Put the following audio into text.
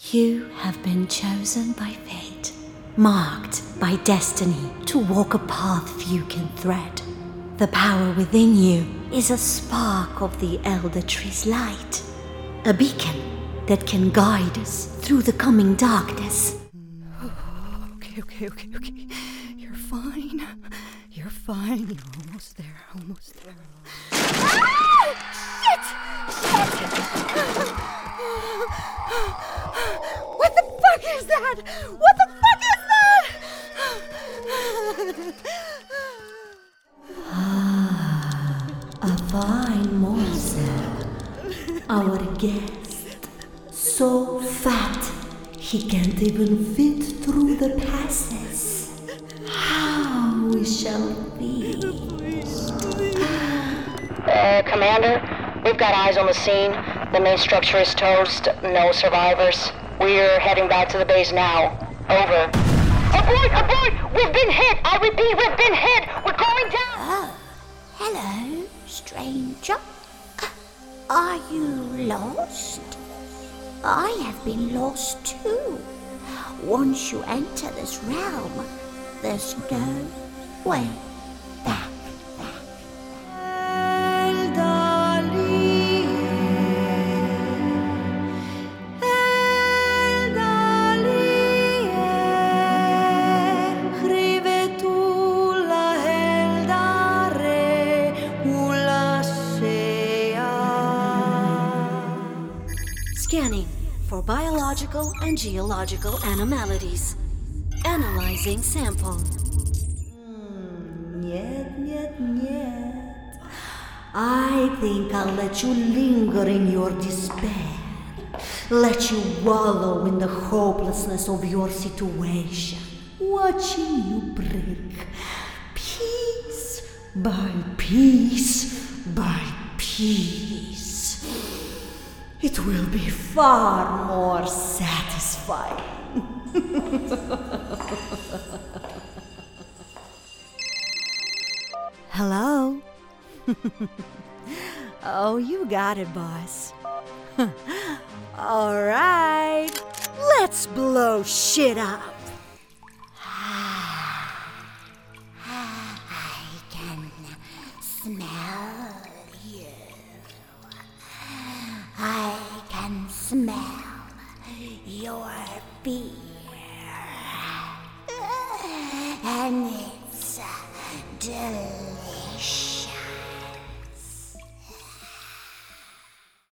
You have been chosen by fate, marked by destiny to walk a path few can tread. The power within you is a spark of the Elder Tree's light, a beacon that can guide us through the coming darkness. Okay. You're fine. You're fine. You're almost there. Ah! Shit! What the fuck is that? A fine morsel. Our guest, so fat he can't even fit through the passes. How we shall feast. Commander, we've got eyes on the scene. The main structure is toast. No survivors. We're heading back to the base now. Over. Abort! We've been hit! I repeat, we've been hit! We're going down! Oh, hello, stranger. Are you lost? I have been lost too. Once you enter this realm, there's no way back. Scanning for biological and geological anomalies. Analyzing sample. Niet. I think I'll let you linger in your despair. Let you wallow in the hopelessness of your situation. Watching you break piece by piece by piece. It will be far more satisfying. Hello? Oh, you got it, boss. All right, let's blow shit up. I can smell you. I can smell your fear. And it's delicious.